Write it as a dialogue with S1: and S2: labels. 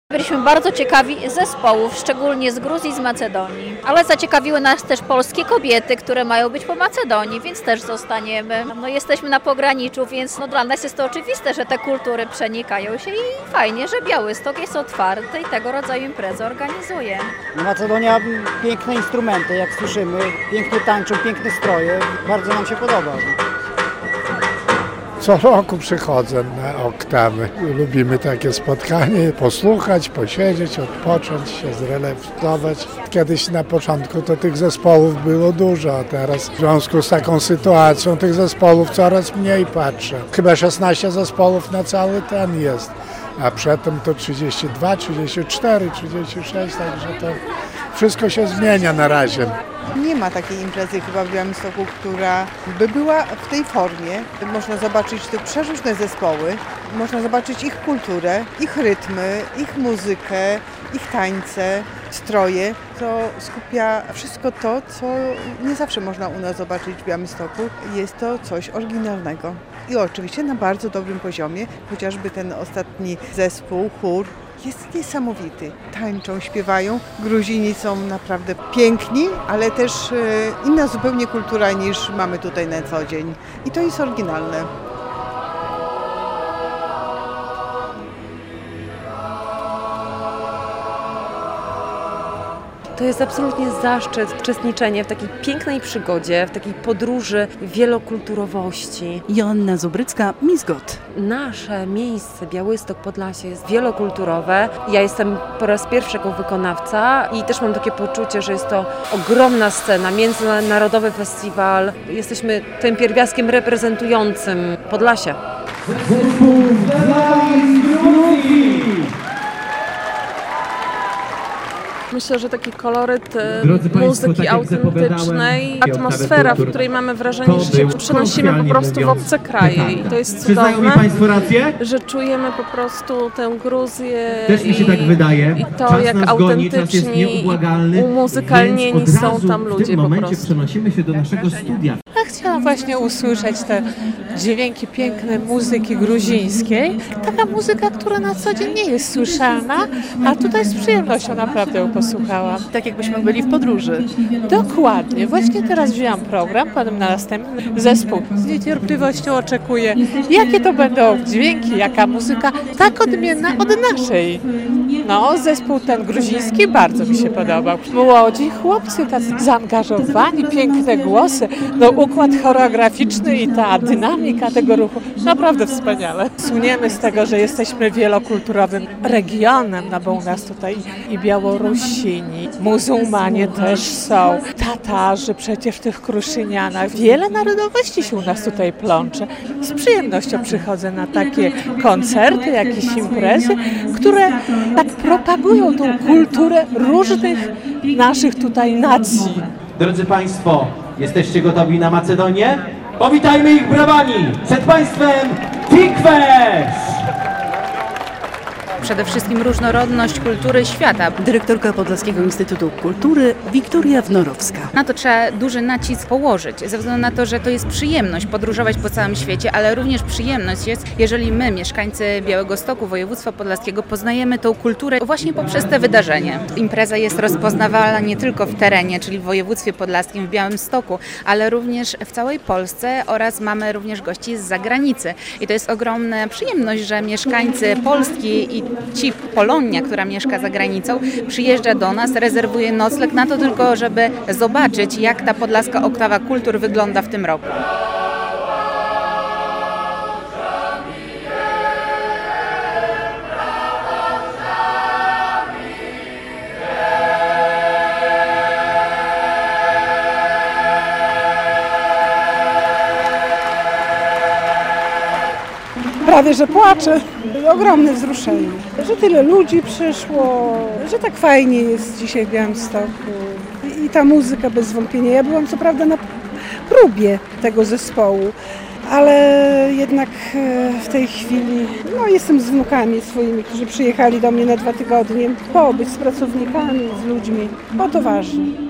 S1: Byliśmy bardzo ciekawi zespołów, szczególnie z Gruzji, z Macedonii. Ale zaciekawiły nas też polskie kobiety, które mają być po Macedonii, więc też zostaniemy. Jesteśmy na pograniczu, więc dla nas jest to oczywiste, że te kultury przenikają się i fajnie, że Białystok jest otwarty i tego rodzaju imprezy organizuje.
S2: Macedonia, piękne instrumenty, jak słyszymy, pięknie tańczą, piękne stroje, bardzo nam się podoba.
S3: Co roku przychodzę na Oktawy. Lubimy takie spotkanie, posłuchać, posiedzieć, odpocząć się, zrelaksować. Kiedyś na początku to tych zespołów było dużo, a teraz w związku z taką sytuacją tych zespołów coraz mniej patrzę. Chyba 16 zespołów na cały ten jest, a przedtem to 32, 34, 36, także to wszystko się zmienia na razie.
S4: Nie ma takiej imprezy chyba w Białymstoku, która by była w tej formie. Można zobaczyć te przeróżne zespoły, można zobaczyć ich kulturę, ich rytmy, ich muzykę, ich tańce, stroje. To skupia wszystko to, co nie zawsze można u nas zobaczyć w Białymstoku. Jest to coś oryginalnego. I oczywiście na bardzo dobrym poziomie, chociażby ten ostatni zespół, chór, jest niesamowity. Tańczą, śpiewają. Gruzini są naprawdę piękni, ale też inna zupełnie kultura niż mamy tutaj na co dzień. I to jest oryginalne.
S5: To jest absolutnie zaszczyt uczestniczenie w takiej pięknej przygodzie, w takiej podróży wielokulturowości.
S6: Joanna Zubrycka, Mizgot.
S5: Nasze miejsce, Białystok, Podlasie jest wielokulturowe. Ja jestem po raz pierwszy jako wykonawca i też mam takie poczucie, że jest to ogromna scena, międzynarodowy festiwal. Jesteśmy tym pierwiastkiem reprezentującym Podlasie.
S7: Myślę, że taki koloryt muzyki autentycznej, atmosfera, w której mamy wrażenie, że się przenosimy po prostu w obce kraje. I to jest cudowne, że czujemy po prostu tę Gruzję i to, jak autentyczni i umuzykalnieni są tam ludzie po prostu.
S8: Przenosimy się do naszego studia.
S9: Chciałam właśnie usłyszeć te dźwięki pięknej muzyki gruzińskiej. Taka muzyka, która na co dzień nie jest słyszalna, a tutaj z przyjemnością naprawdę ją posłuchałam.
S6: Tak jakbyśmy byli w podróży.
S9: Dokładnie. Właśnie teraz wzięłam program, potem na następny zespół. Z niecierpliwością oczekuję, jakie to będą dźwięki, jaka muzyka tak odmienna od naszej. Zespół ten gruziński bardzo mi się podobał. Młodzi chłopcy, tacy zaangażowani, piękne głosy, układ choreograficzny i ta dynamika tego ruchu, naprawdę wspaniale. Słyniemy z tego, że jesteśmy wielokulturowym regionem, bo u nas tutaj i Białorusini, muzułmanie też są, Tatarzy przecież w tych Kruszynianach. Wiele narodowości się u nas tutaj plącze. Z przyjemnością przychodzę na takie koncerty, jakieś imprezy, które tak propagują tą kulturę różnych naszych tutaj nacji.
S8: Drodzy Państwo, jesteście gotowi na Macedonię? Powitajmy ich brawami! Przed Państwem Tikves!
S10: Przede wszystkim różnorodność kultury świata.
S6: Dyrektorka Podlaskiego Instytutu Kultury Wiktoria Wnorowska.
S10: Na to trzeba duży nacisk położyć, ze względu na to, że to jest przyjemność podróżować po całym świecie, ale również przyjemność jest, jeżeli my, mieszkańcy Białegostoku, województwa podlaskiego, poznajemy tą kulturę właśnie poprzez te wydarzenie. Impreza jest rozpoznawalna nie tylko w terenie, czyli w województwie podlaskim, w Białymstoku, ale również w całej Polsce oraz mamy również gości z zagranicy. I to jest ogromna przyjemność, że mieszkańcy Polski i Polonia, która mieszka za granicą, przyjeżdża do nas, rezerwuje nocleg na to tylko, żeby zobaczyć, jak ta podlaska oktawa kultur wygląda w tym roku.
S11: Prawie że płaczę. Ogromne wzruszenie, że tyle ludzi przyszło, że tak fajnie jest dzisiaj w Białymstoku i ta muzyka bez wątpienia. Ja byłam co prawda na próbie tego zespołu, ale jednak w tej chwili jestem z wnukami swoimi, którzy przyjechali do mnie na 2 tygodnie, pobyć z pracownikami, z ludźmi, bo to ważne.